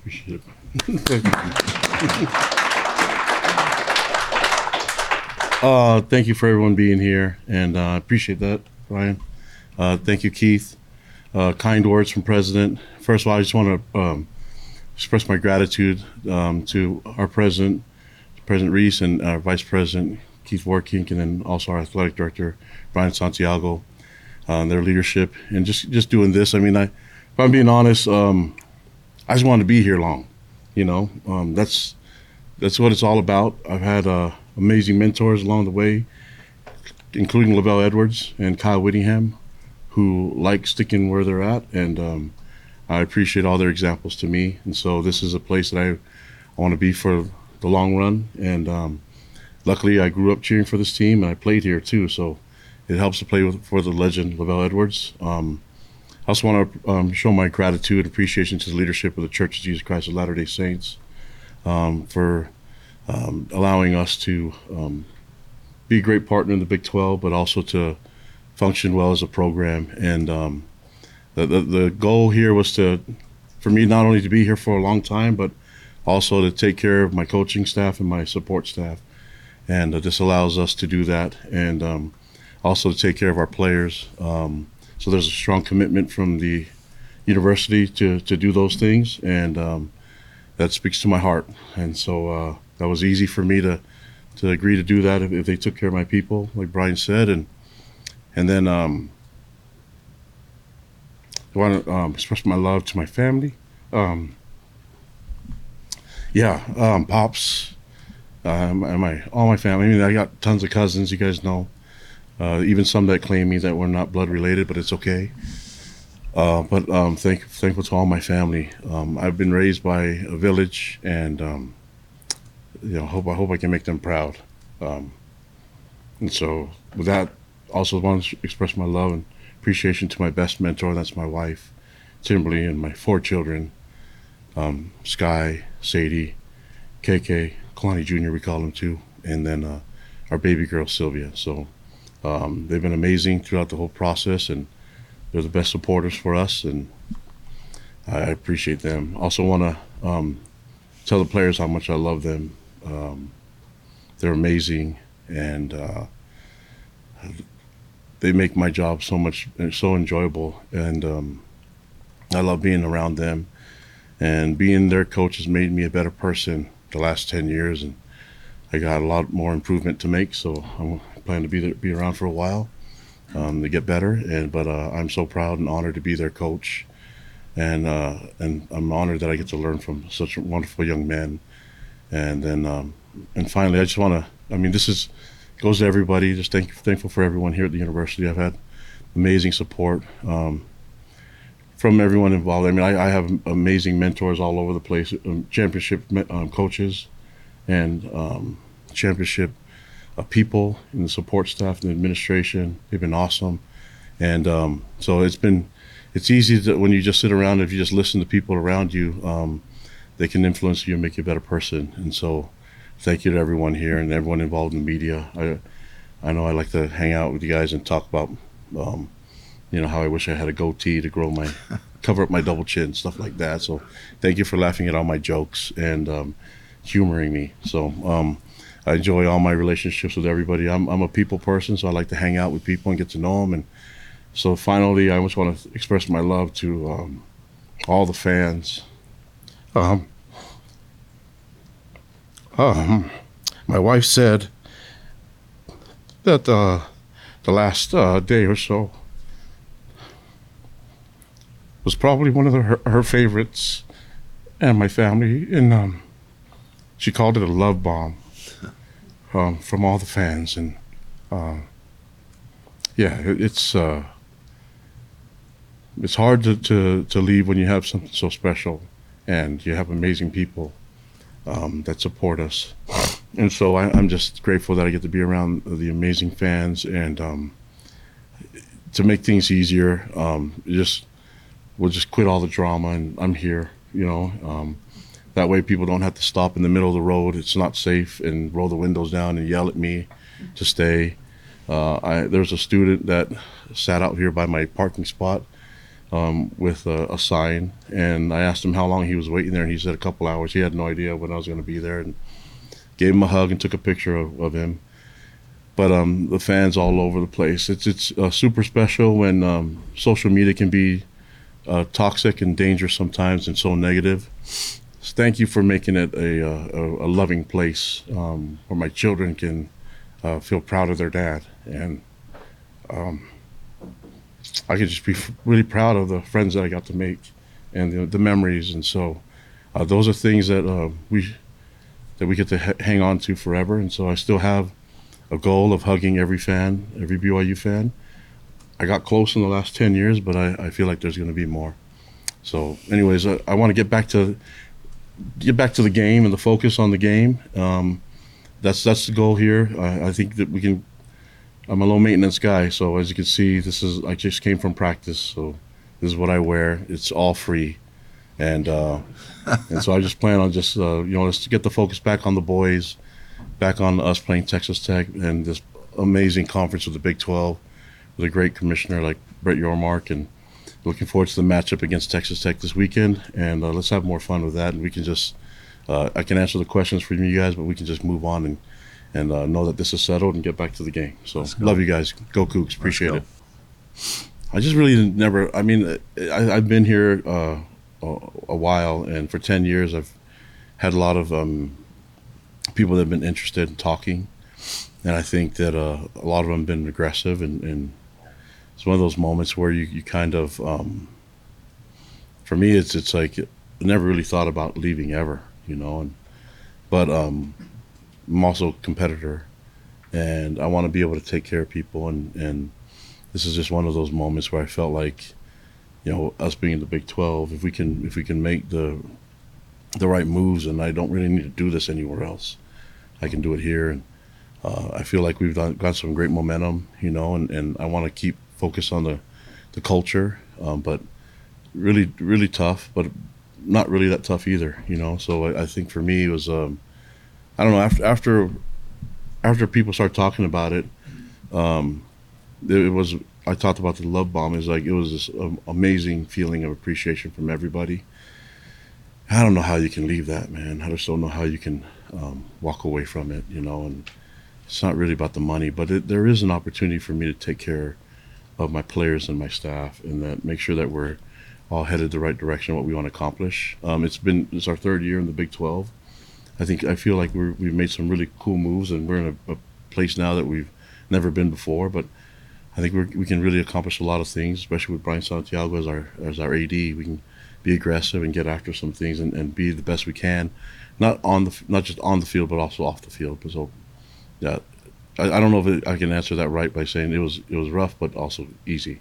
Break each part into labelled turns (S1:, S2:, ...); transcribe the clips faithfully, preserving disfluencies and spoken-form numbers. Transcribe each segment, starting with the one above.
S1: Appreciate it. Thank you. Uh, thank you for everyone being here, and I uh, appreciate that, Brian. Uh, thank you, Keith. Uh, kind words from President. First of all, I just want to um, express my gratitude um, to our President, President Reese, and our Vice President, Keith Warkink, and then also our Athletic Director, Brian Santiago, uh, their leadership, and just, just doing this. I mean, I, if I'm being honest, um, I just wanted to be here long, you know. Um, that's that's what it's all about. I've had uh, amazing mentors along the way, including Lavelle Edwards and Kyle Whittingham, who like sticking where they're at, and um, I appreciate all their examples to me. And so this is a place that I, I want to be for the long run. And um, luckily, I grew up cheering for this team, and I played here too. So it helps to play with, for the legend Lavelle Edwards. Um, I also want to um, show my gratitude and appreciation to the leadership of the Church of Jesus Christ of Latter-day Saints um, for um, allowing us to um, be a great partner in the Big twelve, but also to function well as a program. And um, the, the the goal here was to, for me, not only to be here for a long time, but also to take care of my coaching staff and my support staff. And uh, this allows us to do that, and um, also to take care of our players. Um, so there's a strong commitment from the university to, to do those things, and um, that speaks to my heart. And so uh, that was easy for me to to agree to do that if, if they took care of my people, like Brian said. And and then um, I want to um, express my love to my family. Um, yeah, um, Pops, um, and my all my family. I mean, I got tons of cousins, you guys know. Uh, even some that claim me that we're not blood related, but it's okay. Uh, but um, thank, thankful to all my family. Um, I've been raised by a village, and um, you know, hope I hope I can make them proud. Um, and so, with that, also want to express my love and appreciation to my best mentor, and that's my wife, Timberly, and my four children, um, Sky, Sadie, K K, Kalani Junior We call him too, and then uh, our baby girl Sylvia. So. Um, they've been amazing throughout the whole process, and they're the best supporters for us, and I appreciate them. Also want to um, tell the players how much I love them. Um, they're amazing, and uh, they make my job so much, so enjoyable, and um, I love being around them. And being their coach has made me a better person the last ten years, and I got a lot more improvement to make, so I'm plan to be there, be around for a while um, to get better. And but uh, I'm so proud and honored to be their coach, and uh, and I'm honored that I get to learn from such wonderful young men. And then um, and finally, I just want to. I mean, this is goes to everybody. Just thank, thankful for everyone here at the university. I've had amazing support um, from everyone involved. I mean, I, I have amazing mentors all over the place. Um, championship um, coaches and um, championship. Uh, people in the support staff and the administration. They've been awesome. And um, so it's been, it's easy to, when you just sit around, if you just listen to people around you, um, they can influence you and make you a better person. And so thank you to everyone here and everyone involved in the media. I I know I like to hang out with you guys and talk about, um, you know, how I wish I had a goatee to grow my, cover up my double chin, stuff like that. So thank you for laughing at all my jokes and um, humoring me. So, um, I enjoy all my relationships with everybody. I'm I'm a people person, so I like to hang out with people and get to know them. And so finally, I just want to express my love to um, all the fans. Um, um, my wife said that uh, the last uh, day or so was probably one of the, her, her favorites, and my family. And um, she called it a love bomb. Um, from all the fans, and uh, yeah, it, it's uh, it's hard to, to, to leave when you have something so special, and you have amazing people um, that support us, and so I, I'm just grateful that I get to be around the amazing fans, and um, to make things easier, um, just we'll just quit all the drama, and I'm here, you know. Um, That way people don't have to stop in the middle of the road. It's not safe, and roll the windows down and yell at me to stay. Uh, I, there's a student that sat out here by my parking spot um, with a, a sign, and I asked him how long he was waiting there, and he said a couple hours. He had no idea when I was going to be there, and gave him a hug and took a picture of, of him. But um, the fans all over the place. It's it's uh, super special when um, social media can be uh, toxic and dangerous sometimes and so negative. So thank you for making it a a, a loving place um, where my children can uh, feel proud of their dad, and um, I can just be really proud of the friends that I got to make and the, the memories. And so uh, those are things that uh, we that we get to ha- hang on to forever. And so I still have a goal of hugging every fan, every B Y U fan. I got close in the last ten years, but I, I feel like there's going to be more. So anyways, I, I want to get back to get back to the game and the focus on the game. Um, that's that's the goal here. I, I think that we can. I'm a low maintenance guy, so as you can see, this is I just came from practice, so this is what I wear. It's all free, and uh, and so I just plan on just uh, you know let's get the focus back on the boys, back on us playing Texas Tech and this amazing conference with the Big twelve, with a great commissioner like Brett Yormark, and looking forward to the matchup against Texas Tech this weekend. And uh, let's have more fun with that, and we can just uh, I can answer the questions for you guys, but we can just move on and. and uh, know that this is settled and get back to the game. So love you guys. Go Cougs. Appreciate it. I just really never, I mean, I, I've been here uh, a, a while, and for ten years I've had a lot of um, people that have been interested in talking. And I think that uh, a lot of them have been aggressive, and, and it's one of those moments where you, you kind of, um, for me, it's it's like I never really thought about leaving ever, you know, and but um, I'm also a competitor, and I want to be able to take care of people, and, and this is just one of those moments where I felt like, you know, us being in the Big twelve, if we can if we can make the the right moves, and I don't really need to do this anywhere else, I can do it here, and uh, I feel like we've done, got some great momentum, you know, and, and I want to keep focused on the the culture, um, but really really tough, but not really that tough either, you know. So I, I think for me it was. Um, I don't know. After after after people start talking about it, um, it was. I talked about the love bomb. It's like it was this um, amazing feeling of appreciation from everybody. I don't know how you can leave that, man. I just don't know how you can um, walk away from it, you know. And it's not really about the money, but it, there is an opportunity for me to take care of my players and my staff, and that make sure that we're all headed the right direction, what we want to accomplish. Um, it's been it's our third year in the Big twelve. I think I feel like we're, we've made some really cool moves, and we're in a, a place now that we've never been before. But I think we're, we can really accomplish a lot of things, especially with Brian Santiago as our as our A D. We can be aggressive and get after some things, and, and be the best we can, not on the not just on the field, but also off the field. So, yeah, I, I don't know if it, I can answer that right by saying it was it was rough, but also easy.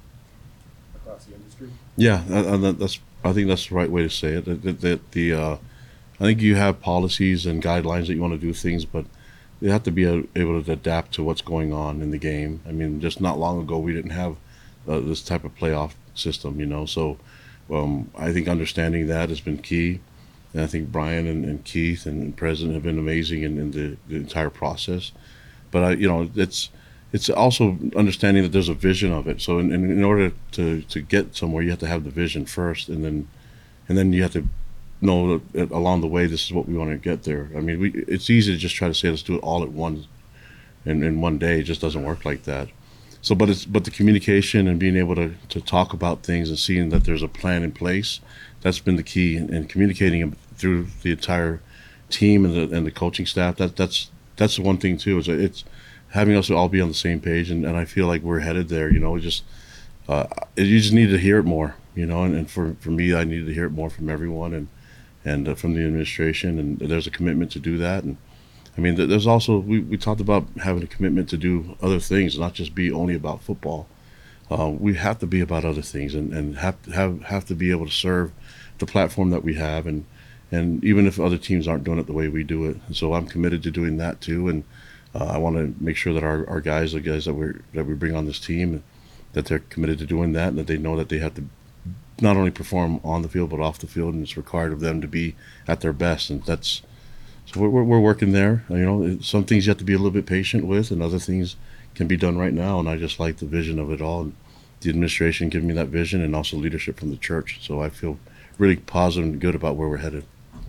S2: Across the industry.
S1: Yeah, I, I, that's I think that's the right way to say it. That, that, that the uh, I think you have policies and guidelines that you want to do things, but you have to be able to adapt to what's going on in the game. I mean, just not long ago, we didn't have uh, this type of playoff system, you know. So um, I think understanding that has been key. And I think Brian and, and Keith and, and President have been amazing in, in the, the entire process. But, I, you know, it's it's also understanding that there's a vision of it. So in, in order to, to get somewhere, you have to have the vision first, and then and then you have to know that along the way this is what we want to get there. I mean, we it's easy to just try to say let's do it all at once in, in one day. It just doesn't work like that. So but it's but the communication and being able to, to talk about things and seeing that there's a plan in place, that's been the key, and, and communicating through the entire team and the and the coaching staff. That that's that's the one thing too, is it's having us all be on the same page, and, and I feel like we're headed there, you know. Just uh, you just need to hear it more, you know, and, and for, for me I needed to hear it more from everyone, and and uh, from the administration, and there's a commitment to do that. And I mean, there's also we, we talked about having a commitment to do other things, not just be only about football. Uh, we have to be about other things, and, and have to have have to be able to serve the platform that we have, and and even if other teams aren't doing it the way we do it. And so I'm committed to doing that too, and uh, I want to make sure that our, our guys, the guys that we that we bring on this team, that they're committed to doing that, and that they know that they have to not only perform on the field but off the field, and it's required of them to be at their best. And that's so we're we're working there. You know, some things you have to be a little bit patient with, and other things can be done right now. And I just like the vision of it all, and the administration giving me that vision and also leadership from the church. So I feel really positive and good about where we're headed.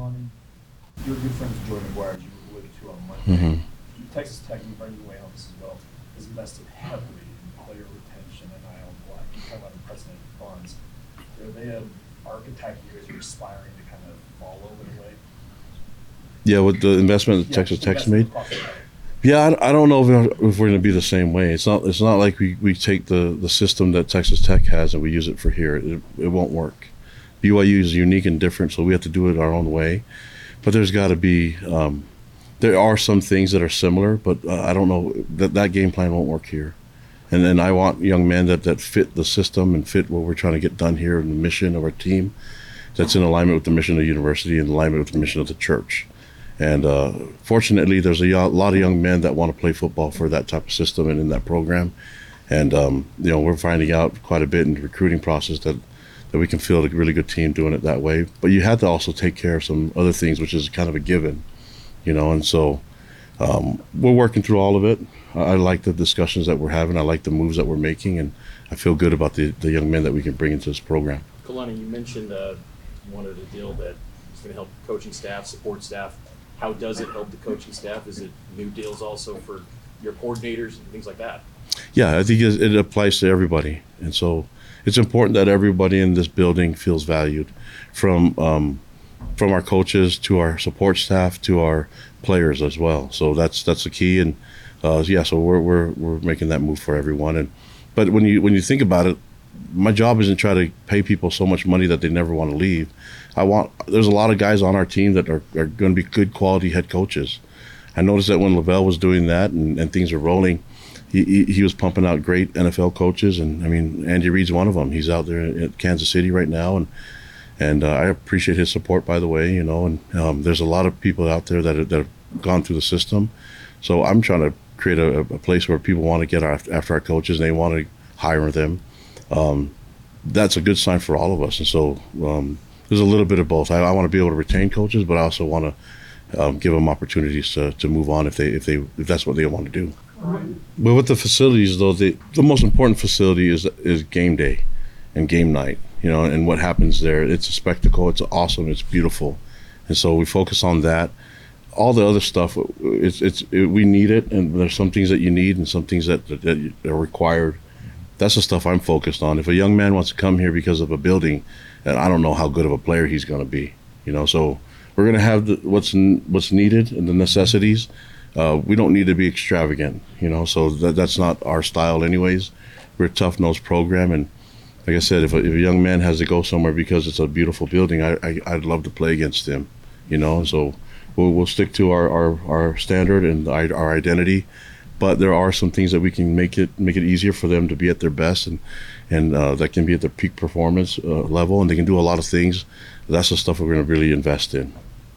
S2: Your good friend Jordan McGuire, as you alluded to on Monday,
S1: Mhm.
S2: Texas Tech and Brendan Wayne on this as well, has invested heavily in player retention and I O block. You talk about unprecedented funds. Are they an archetype you guys are aspiring to kind of follow in a way?
S1: Yeah, with the investment that
S2: Yeah,
S1: Texas Tech's
S2: investment
S1: made.
S2: across the board.
S1: Yeah, I, I don't know if, if we're going to be the same way. It's not. It's not like we, we take the, the system that Texas Tech has and we use it for here. It, it won't work. B Y U is unique and different, so we have to do it our own way. But there's got to be. Um, there are some things that are similar, but uh, I don't know that that game plan won't work here. And then I want young men that, that fit the system and fit what we're trying to get done here and the mission of our team. That's in alignment with the mission of the university and alignment with the mission of the church. And uh, fortunately, there's a y- lot of young men that want to play football for that type of system and in that program. And um, you know, we're finding out quite a bit in the recruiting process that that we can field a really good team doing it that way. But you have to also take care of some other things, which is kind of a given, you know. And so um, we're working through all of it. I, I like the discussions that we're having. I like the moves that we're making, and I feel good about the the young men that we can bring into this program.
S3: Kalani, you mentioned uh, you wanted a deal that is going to help coaching staff, support staff. How does it help the coaching staff? Is it new deals also for your coordinators and things like that?
S1: Yeah, I think it, it applies to everybody, and so it's important that everybody in this building feels valued, from um, from our coaches to our support staff to our players as well. So that's that's the key, and uh, yeah, so we're we're we're making that move for everyone. And but when you when you think about it, my job isn't try to pay people so much money that they never want to leave. I want there's a lot of guys on our team that are, are going to be good quality head coaches. I noticed that when Lavelle was doing that and, and things were rolling, he, he he was pumping out great N F L coaches, and I mean Andy Reid's one of them. He's out there at Kansas City right now, and and uh, I appreciate his support, by the way. You know, and um, there's a lot of people out there that, are, that have gone through the system. So I'm trying to create a, a place where people want to get our, after our coaches and they want to hire them. Um, that's a good sign for all of us, and so um, there's a little bit of both. I, I want to be able to retain coaches, but I also want to um, give them opportunities to, to move on if they if they if that's what they want to do. But with the facilities, though, the the most important facility is is game day and game night. You know, and what happens there. It's a spectacle. It's awesome. It's beautiful, and so we focus on that. All the other stuff, it's it's it, we need it, and there's some things that you need and some things that, that, that are required. That's the stuff I'm focused on. If a young man wants to come here because of a building, and I don't know how good of a player he's going to be, you know. So we're going to have the, what's what's needed and the necessities. Uh, we don't need to be extravagant, you know. So that that's not our style, anyways. We're a tough-nosed program, and like I said, if a, if a young man has to go somewhere because it's a beautiful building, I, I I'd love to play against him, you know. So we'll we'll stick to our our, our standard and our, our identity. But there are some things that we can make it make it easier for them to be at their best, and and uh, that can be at their peak performance uh, level, and they can do a lot of things. That's the stuff we're going to really invest in.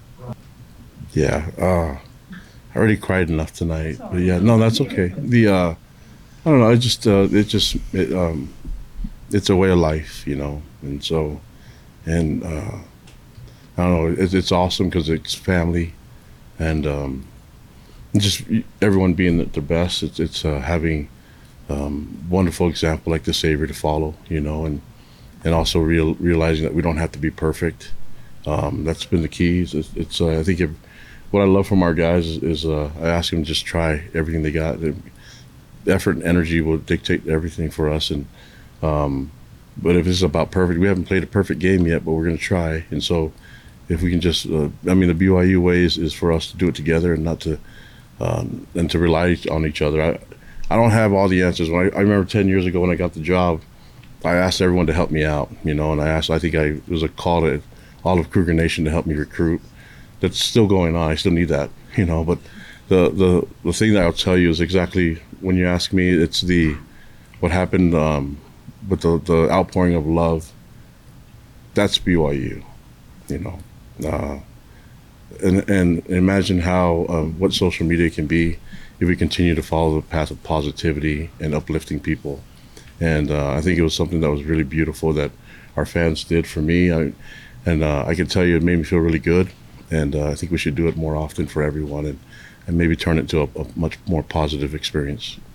S1: Yeah, uh, I already cried enough tonight, but yeah, no, that's okay. The uh, I don't know, it just uh, it just it, um, it's a way of life, you know, and so and uh, I don't know, it, it's awesome because it's family, and. Um, Just everyone being at their best. It's it's uh, having um, wonderful example like the Savior to follow, you know, and and also real, realizing that we don't have to be perfect. Um, that's been the key. It's, it's uh, I think it, what I love from our guys is, is uh, I ask them to just try everything they got. The effort and energy will dictate everything for us. And um, but if it's about perfect, we haven't played a perfect game yet, but we're going to try. And so if we can just, uh, I mean, the B Y U way is, is for us to do it together and not to. Um, and to rely on each other. I, I don't have all the answers. When I, I remember ten years ago when I got the job, I asked everyone to help me out, you know, and I asked, I think I, it was a call to all of Cougar Nation to help me recruit. That's still going on. I still need that, you know, but the, the, the thing that I'll tell you is exactly when you ask me, it's the, what happened um, with the, the outpouring of love, that's B Y U, you know. Uh, And, and imagine how um, what social media can be if we continue to follow the path of positivity and uplifting people. And uh, I think it was something that was really beautiful that our fans did for me. I, and uh, I can tell you it made me feel really good. And uh, I think we should do it more often for everyone and, and maybe turn it into a, a much more positive experience.